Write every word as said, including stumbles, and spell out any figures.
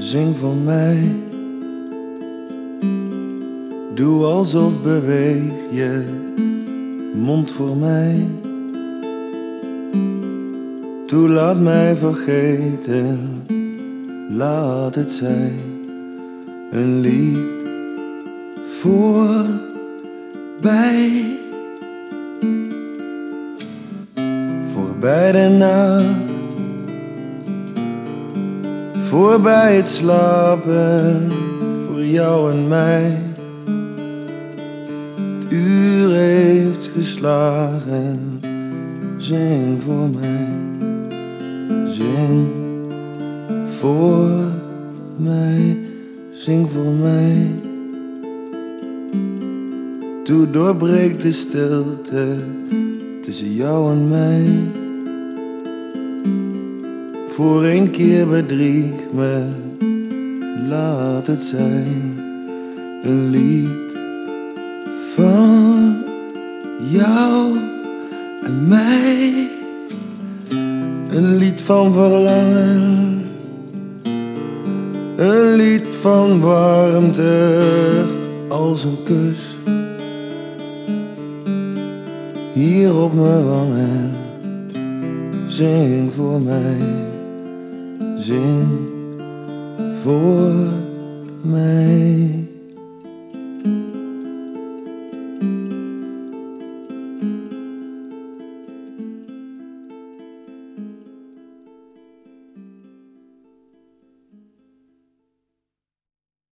Zing voor mij. Doe alsof beweeg je mond voor mij. Toe laat mij vergeten, laat het zijn. Een lied voorbij. Voorbij de nacht, voorbij het slapen, voor jou en mij. Het uur heeft geslagen, zing voor mij. Zing voor mij, zing voor mij. Toe doorbreekt de stilte tussen jou en mij. Voor een keer bedrieg me, laat het zijn. Een lied van jou en mij. Een lied van verlangen, een lied van warmte als een kus. Hier op mijn wangen, zing voor mij, zing voor mij.